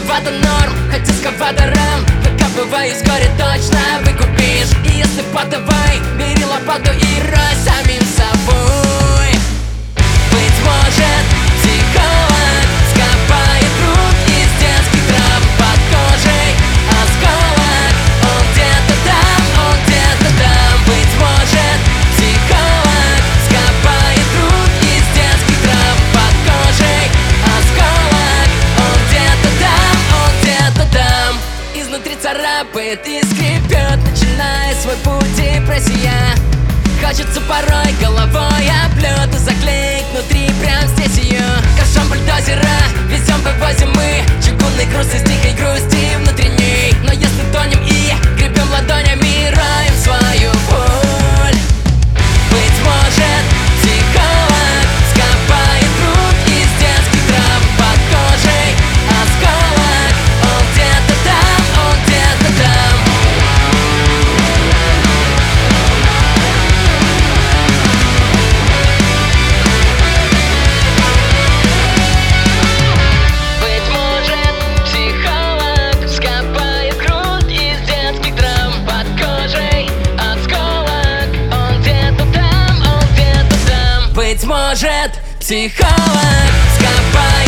Дисковато норм, хоть дисковато рэм. Выкапываюсь, горе точно выкупишь. И если подавай, бери лопату и рой самим собой. Быть может, психолог скопает труд из детских травм под кожей. Осколок, он где-то там, он где-то там. Быть может, психолог скопает труд из детских травм под кожей. Осколок, он где-то там, он где-то там. Изнутри царапает и скрипет, начиная свой путь депрессия. Хочется порой головой об лед и заклеить внутри прям здесь ее. Ковшом бульдозера везем, вывозим мы чугунный груз из дикой грусти внутренней. Но если тонем и гребем ладонями, роем свою боль. Быть может, психолог скопает труд из детских травм под кожей. Осколок, он где-то там, он где-то там. Быть может, психолог скопает труд из детских травм под кожей. Осколок, он где-то там, он где-то там. Быть может, психолог скопает